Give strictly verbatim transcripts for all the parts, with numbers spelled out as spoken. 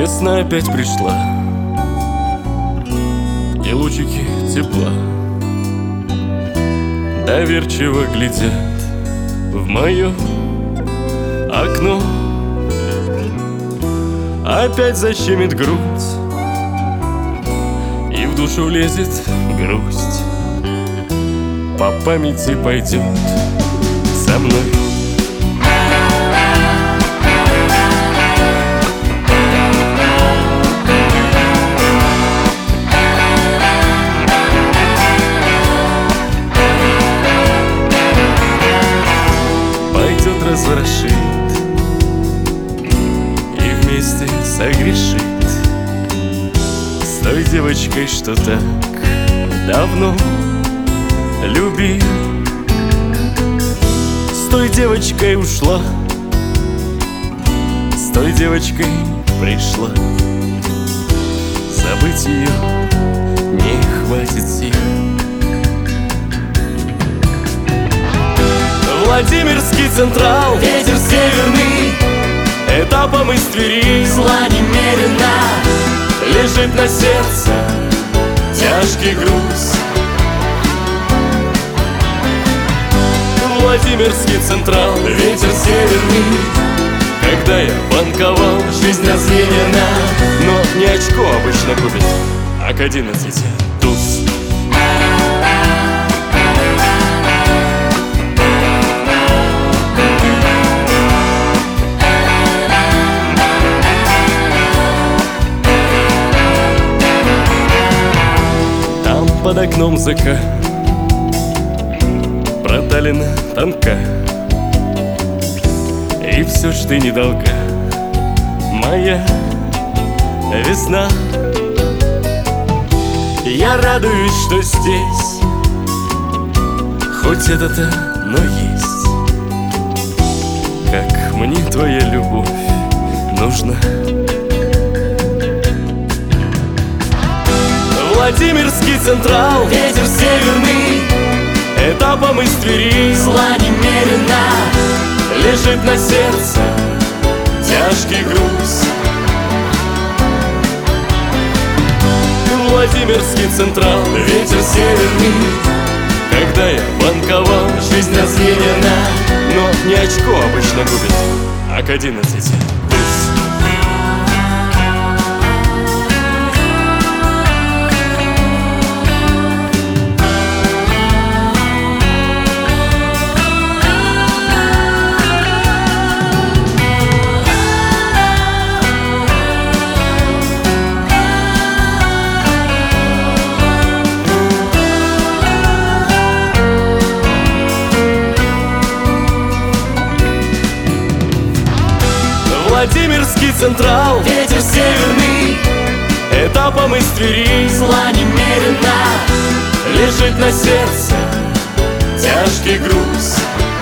Весна опять пришла, и лучики тепла доверчиво глядят в мое окно. Опять защемит грудь, и в душу влезет грусть. По памяти пойдет со мной. Пойдет, разворошит и вместе согрешит с той девочкой, что так давно любил. С той девочкой ушла, с той девочкой пришла. Забыть ее не хватит сил. Владимирский Централ, ветер северный, этапом из Твери зла немерено, лежит на сердце тяжкий груз. Владимирский Централ, ветер северный, когда я банковал, жизнь разменена, но не очко обычно купит, а к одиннадцати туз. Там под окном закат, проталина тонка, и все ж ты недолга, моя весна. Я радуюсь, что здесь хоть это-то, но есть. Как мне твоя любовь нужна. Владимирский Централ, ветер северный, этапом из Твери зла немерено, лежит на сердце тяжкий груз. Владимирский Централ, ветер северный, когда я банковал, жизнь разменена, но не очко обычно купит, а к одиннадцати туз. Владимирский Централ, ветер северный, этапом из Твери зла немерено, лежит на сердце тяжкий груз.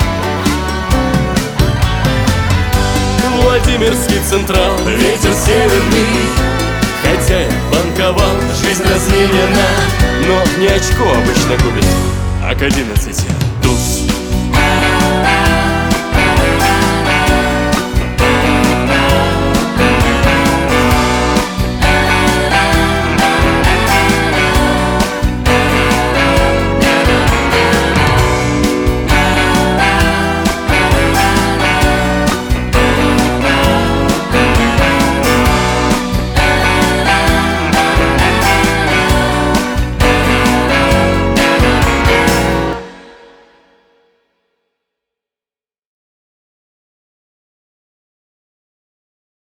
Владимирский Централ, ветер северный, хотя я банковал, жизнь разменена, но не очко обычно купит, а к одиннадцати туз.